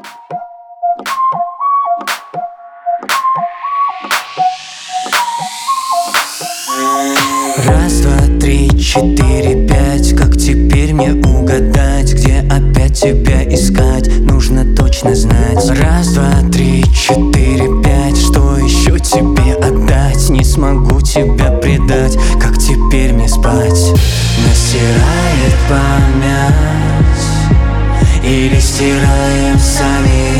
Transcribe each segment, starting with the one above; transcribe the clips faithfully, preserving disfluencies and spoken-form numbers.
Раз, два, три, четыре, пять. Как теперь мне угадать, где опять тебя искать? Нужно точно знать. Раз, два, три, четыре, пять. Что еще тебе отдать? Не смогу тебя предать. Как теперь мне спать? Настирает память или стираем сами?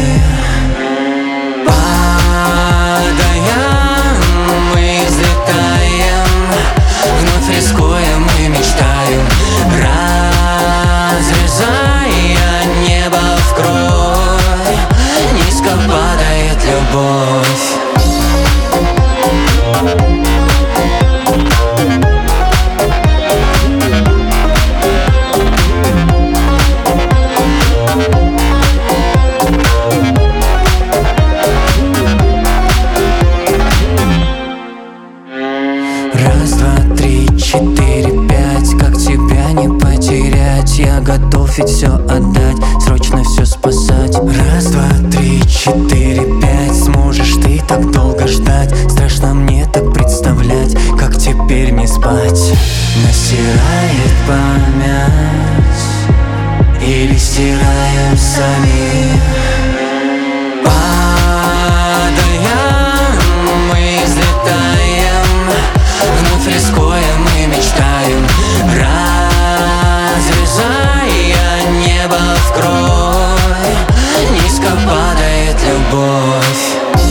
Рискуем и мечтаем, разрезая небо вкровь. Низко падает любовь. Раз, два, три, четыре, пять. Как тебя не потерять? Я готов ведь все отдать, срочно все спасать. Раз, два, три, четыре, пять. Сможешь ты так долго ждать? Страшно мне так представлять, как теперь мне спать. Настирает память или стираем сами? Рискуем и мечтаем, разрезая небо вкровь. Низко падает любовь.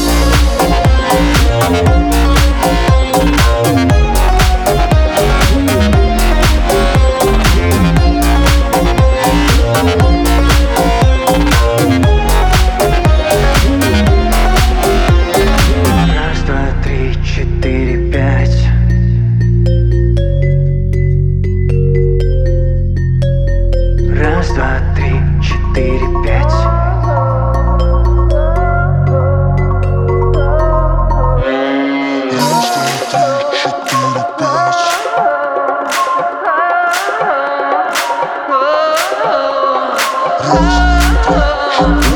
Раз, два, три, четыре, пять. Раз, два, три, четыре, пять. Раз, два, три, четыре, пять. Раз, два, три, четыре.